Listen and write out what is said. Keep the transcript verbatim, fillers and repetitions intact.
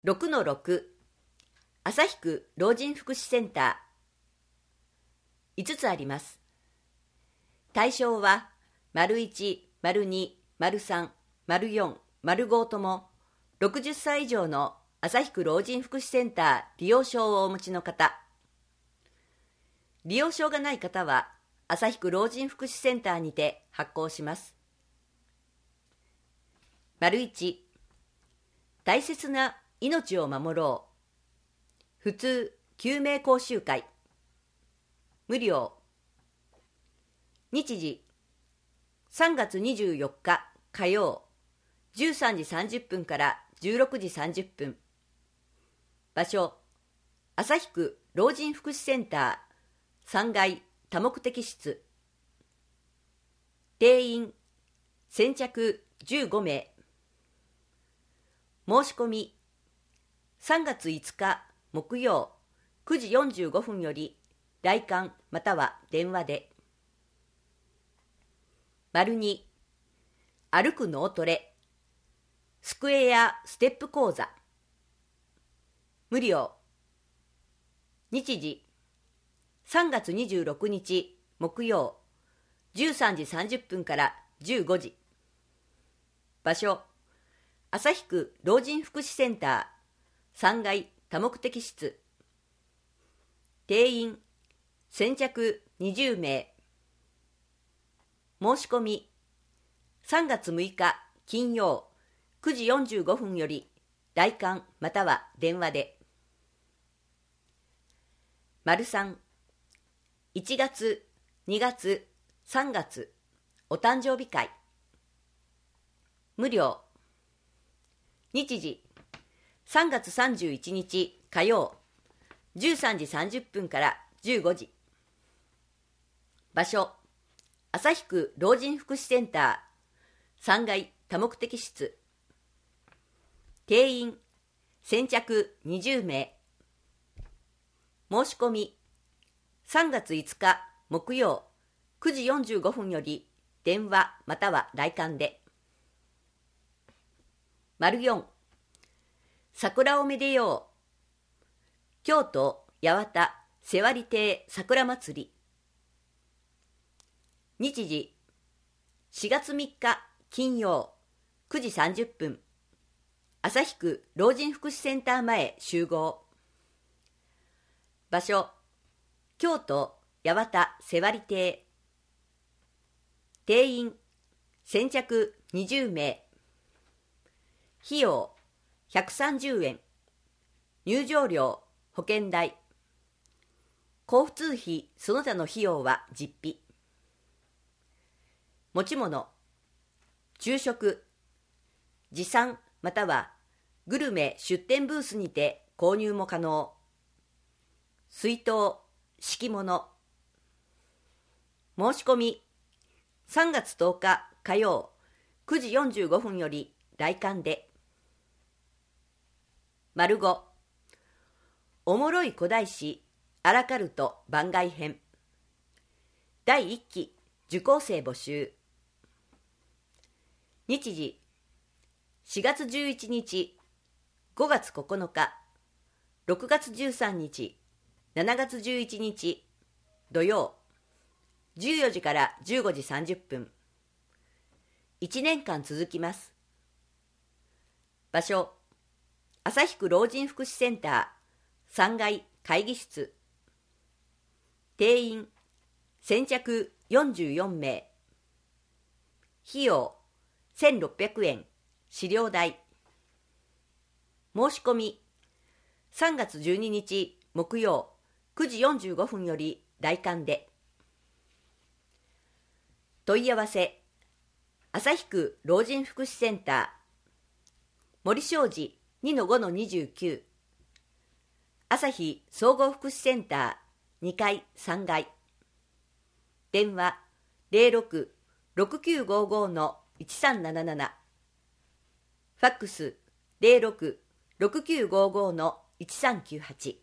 ろくのろく 旭区老人福祉センターいつつあります。対象は いち、に、さん、よん、ごともろくじゅっさい以上の旭区老人福祉センター利用証をお持ちの方。利用証がない方は旭区老人福祉センターにて発行します。いち大切な命を守ろう。普通救命講習会。無料。日時さんがつにじゅうよっか火曜じゅうさんじさんじゅっぷんからじゅうろくじさんじゅっぷん。場所旭区老人福祉センターさんがい多目的室。定員先着じゅうごめい。申し込みさんがついつか木曜くじよんじゅうごふんより来館または電話で。に歩く脳トレスクエアステップ講座。無料。日時さんがつにじゅうろくにち木曜じゅうさんじさんじゅっぷんからじゅうごじ。場所旭区老人福祉センターさんがい多目的室。定員先着にじゅうめい。申し込みさんがつむいか金曜くじよんじゅうごふんより来館または電話で。さんいちがつにがつさんがつお誕生日会。無料。日時さんがつさんじゅういちにち火曜じゅうさんじさんじゅっぷんからじゅうごじ。場所旭区老人福祉センターさんがい多目的室。定員先着にじゅうめい。申し込みさんがついつか木曜くじよんじゅうごふんより電話または来館で。よん桜をめでよう。京都八幡瀬割亭桜祭り。日時しがつみっか金曜くじさんじゅっぷん。旭区老人福祉センター前集合。場所京都八幡瀬割亭。定員先着にじゅうめい。費用ひゃくさんじゅうえん。入場料保険代。交通費その他の費用は実費。持ち物昼食持参またはグルメ出店ブースにて購入も可能。水筒敷物。申し込みさんがつとおか火曜くじよんじゅうごふんより来館で。ごおもろい古代史アラカルト番外編。だいいっき受講生募集。日時しがつじゅういちにちごがつここのかろくがつじゅうさんにちしちがつじゅういちにち土曜じゅうよじからじゅうごじさんじゅっぷん。いちねんかん続きます。場所旭区老人福祉センターさんがい会議室。定員先着よんじゅうよんめい。費用せんろっぴゃくえん。資料代。申し込みさんがつじゅうににち木曜くじよんじゅうごふんより来館で。問い合わせ旭区老人福祉センター森商事 にのごのにじゅうきゅう。旭総合福祉センターにかいさんがい。電話 ゼロろく ろくきゅうごご のいちさんなななな。ファックス ゼロろく ろくきゅうごご のいちさんきゅうはち。